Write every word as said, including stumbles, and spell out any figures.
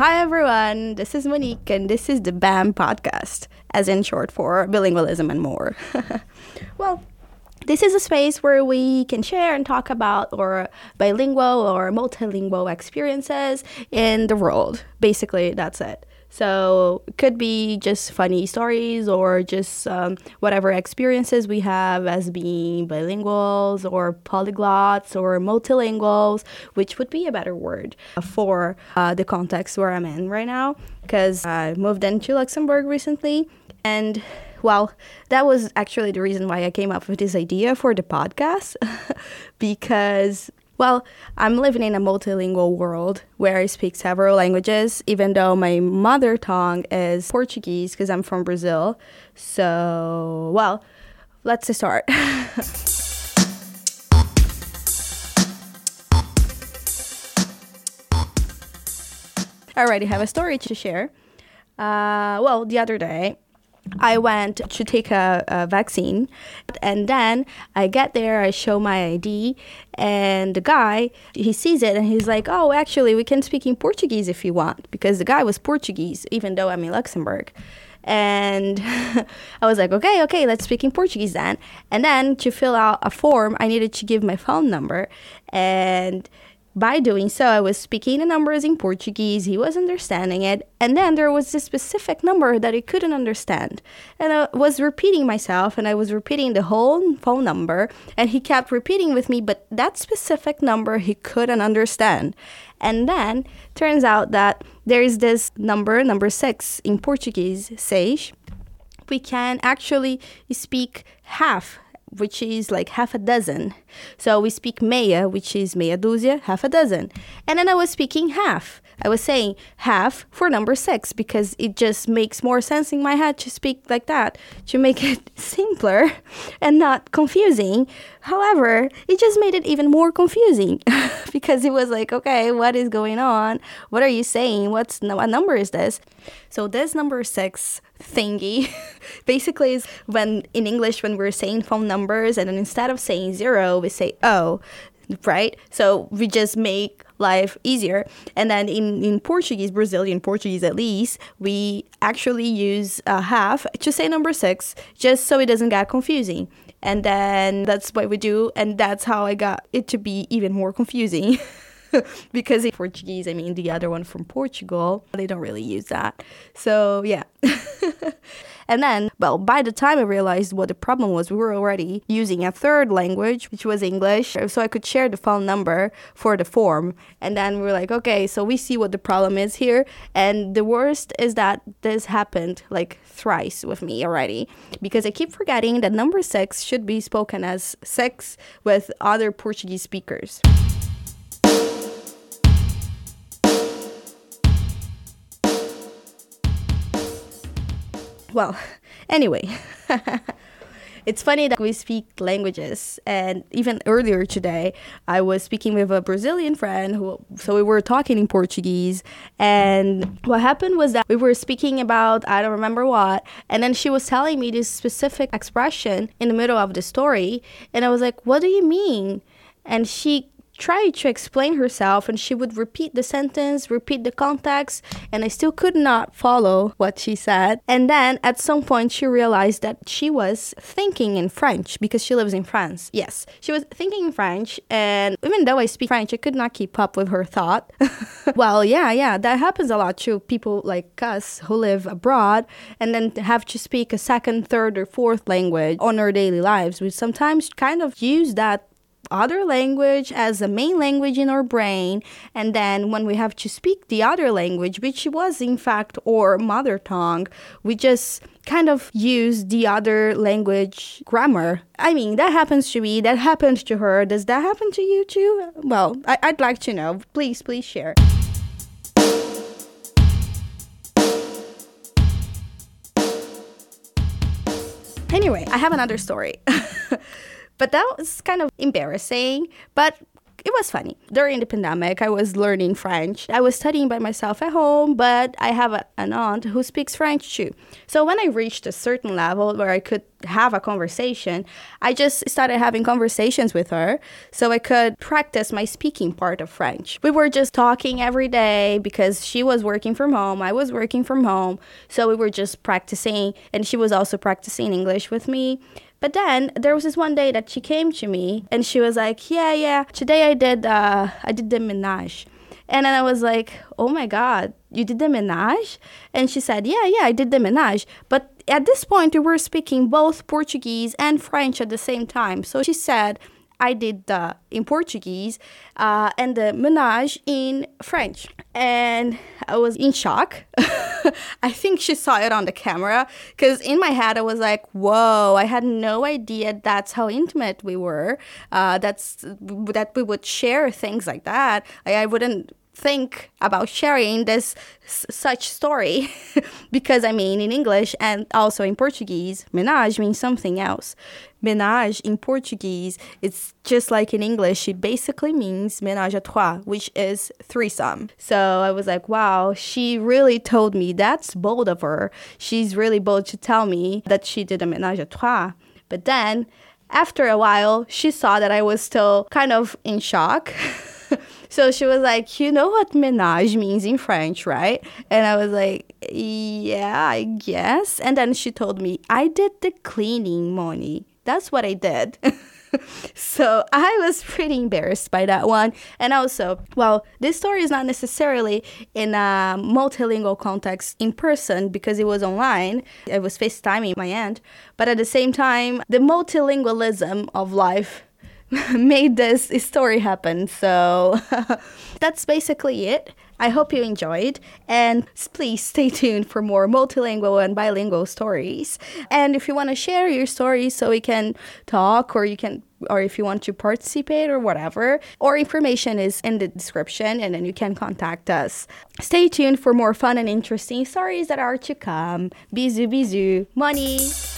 Hi everyone, this is Monique and this is the B A M podcast, as in short for bilingualism and more. Well, this is a space where we can share and talk about our bilingual or multilingual experiences in the world. Basically, that's it. So it could be just funny stories or just um, whatever experiences we have as being bilinguals or polyglots or multilinguals, which would be a better word for uh, the context where I'm in right now, because I moved into Luxembourg recently. And well, that was actually the reason why I came up with this idea for the podcast, because well, I'm living in a multilingual world where I speak several languages, even though my mother tongue is Portuguese because I'm from Brazil. So, well, let's start. I already have a story to share. Uh, well, the other day, I went to take a, a vaccine, and then I get there, I show my I D, and the guy, he sees it and he's like, oh, actually, we can speak in Portuguese if you want, because the guy was Portuguese, even though I'm in Luxembourg. And I was like, okay, okay, let's speak in Portuguese then. And then to fill out a form, I needed to give my phone number, and by doing so, I was speaking the numbers in Portuguese, he was understanding it, and then there was this specific number that he couldn't understand. And I was repeating myself, and I was repeating the whole phone number, and he kept repeating with me, but that specific number he couldn't understand. And then, turns out that there is this number, number six, in Portuguese, seis. We can actually speak half, which is like half a dozen. So we speak meia, which is meia dúzia, half a dozen. And then I was speaking half. I was saying half for number six because it just makes more sense in my head to speak like that, to make it simpler and not confusing. However, it just made it even more confusing because it was like, okay, what is going on? What are you saying? What's what number is this? So this number six thingy basically is when in English when we're saying phone numbers and then instead of saying zero we say oh, right? So we just make life easier. And then in, in Portuguese, Brazilian Portuguese at least, we actually use a half to say number six just so it doesn't get confusing. And then that's what we do, and that's how I got it to be even more confusing. Because in Portuguese, I mean the other one from Portugal, they don't really use that. So yeah. And then, well, by the time I realized what the problem was, we were already using a third language, which was English. So I could share the phone number for the form. And then we were like, okay, so we see what the problem is here. And the worst is that this happened like thrice with me already, because I keep forgetting that number six should be spoken as six with other Portuguese speakers. Well, anyway, it's funny that we speak languages, and even earlier today, I was speaking with a Brazilian friend, who, so we were talking in Portuguese, and what happened was that we were speaking about, I don't remember what, and then she was telling me this specific expression in the middle of the story, and I was like, what do you mean? And she tried to explain herself, and she would repeat the sentence, repeat the context, and I still could not follow what she said. And then at some point she realized that she was thinking in French because she lives in France. Yes, she was thinking in French, and even though I speak French, I could not keep up with her thought. Well, yeah, yeah, that happens a lot to people like us who live abroad and then have to speak a second, third, or fourth language on our daily lives. We sometimes kind of use that other language as a main language in our brain, and then when we have to speak the other language, which was in fact our mother tongue, we just kind of use the other language grammar. I mean, that happens to me, that happens to her. Does that happen to you too? Well, I- I'd like to know. Please, please share. Anyway, I have another story. But that was kind of embarrassing, but it was funny. During the pandemic, I was learning French. I was studying by myself at home, but I have a, an aunt who speaks French too. So when I reached a certain level where I could have a conversation, I just started having conversations with her so I could practice my speaking part of French. We were just talking every day because she was working from home, I was working from home, so we were just practicing, and she was also practicing English with me. But then there was this one day that she came to me and she was like, yeah, yeah, today I did uh, I did the ménage. And then I was like, oh my God, you did the ménage? And she said, yeah, yeah, I did the ménage. But at this point, we were speaking both Portuguese and French at the same time. So she said, I did the in Portuguese uh, and the ménage in French. And I was in shock. I think she saw it on the camera because in my head I was like, whoa, I had no idea that's how intimate we were. Uh, that's that we would share things like that. I, I wouldn't think about sharing this s- such story because I mean in English and also in Portuguese, ménage means something else. Ménage in Portuguese, it's just like in English, it basically means ménage à trois, which is threesome. So I was like, wow, she really told me. That's bold of her. She's really bold to tell me that she did a ménage à trois. But then after a while, she saw that I was still kind of in shock. So she was like, you know what ménage means in French, right? And I was like, yeah, I guess. And then she told me, I did the cleaning, Moni. That's what I did. So I was pretty embarrassed by that one. And also, well, this story is not necessarily in a multilingual context in person because it was online. I was FaceTiming my aunt. But at the same time, the multilingualism of life made this story happen. So that's basically it. I hope you enjoyed, and please stay tuned for more multilingual and bilingual stories. And if you want to share your stories so we can talk, or you can, or if you want to participate or whatever, our information is in the description and then you can contact us. Stay tuned for more fun and interesting stories that are to come. Bisous, bisous. Money.